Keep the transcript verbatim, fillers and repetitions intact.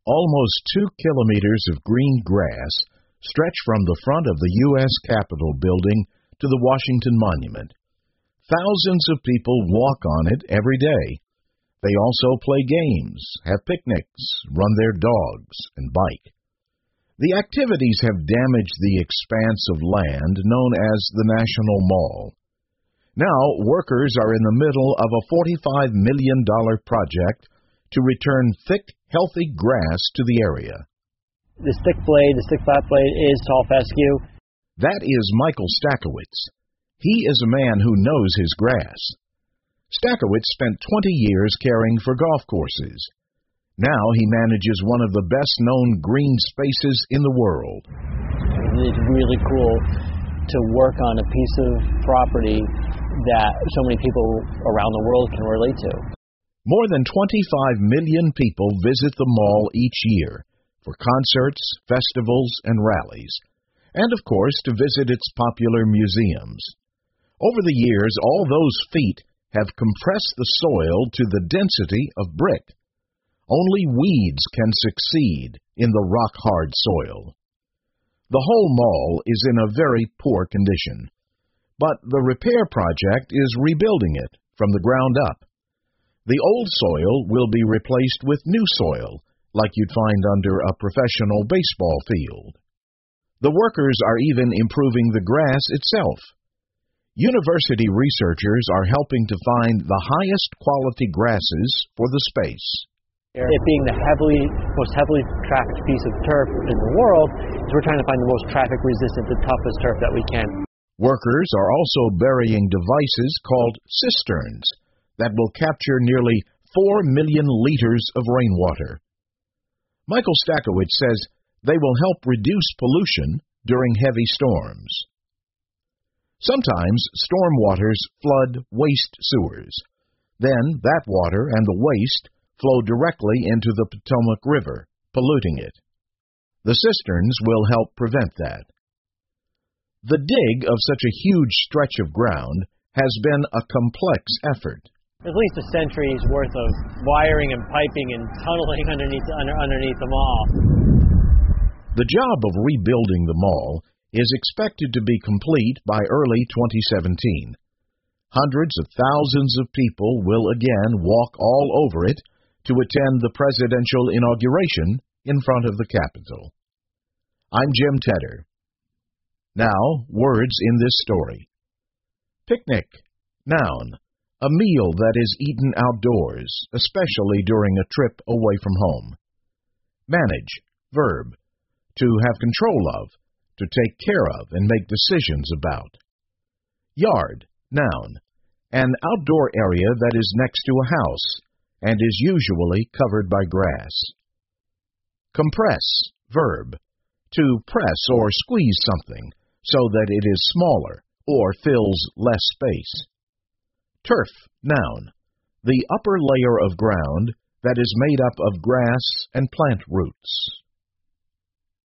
Almost two kilometers of green grass stretch from the front of the U S Capitol building to the Washington Monument. Thousands of people walk on it every day. They also play games, have picnics, run their dogs, and bike. The activities have damaged the expanse of land known as the National Mall. Now, workers are in the middle of a forty-five million dollars project to return thick, healthy grass to the area. The stick blade, the stick flat blade, is tall fescue. That is Michael Stakowitz. He is a man who knows his grass. Stakowitz spent twenty years caring for golf courses. Now he manages one of the best-known green spaces in the world. It's really cool to work on a piece of property that so many people around the world can relate to. More than twenty-five million people visit the mall each year for concerts, festivals, and rallies, and of course to visit its popular museums. Over the years, all those feet have compressed the soil to the density of brick. Only weeds can succeed in the rock-hard soil. The whole mall is in a very poor condition, but the repair project is rebuilding it from the ground up. The old soil will be replaced with new soil, like you'd find under a professional baseball field. The workers are even improving the grass itself. University researchers are helping to find the highest quality grasses for the space. It being the heavily, most heavily trafficked piece of turf in the world, is we're trying to find the most traffic-resistant, the toughest turf that we can. Workers are also burying devices called cisterns that will capture nearly four million liters of rainwater. Michael Stakowitz says they will help reduce pollution during heavy storms. Sometimes storm waters flood waste sewers. Then that water and the waste flow directly into the Potomac River, polluting it. The cisterns will help prevent that. The dig of such a huge stretch of ground has been a complex effort. At least a century's worth of wiring and piping and tunneling underneath, under, underneath the mall. The job of rebuilding the mall is expected to be complete by early twenty seventeen. Hundreds of thousands of people will again walk all over it to attend the presidential inauguration in front of the Capitol. I'm Jim Tedder. Now, words in this story. Picnic, noun, a meal that is eaten outdoors, especially during a trip away from home. Manage, verb, to have control of, to take care of and make decisions about. Yard, noun, an outdoor area that is next to a house and is usually covered by grass. Compress, verb, to press or squeeze something so that it is smaller or fills less space. Turf, noun, the upper layer of ground that is made up of grass and plant roots.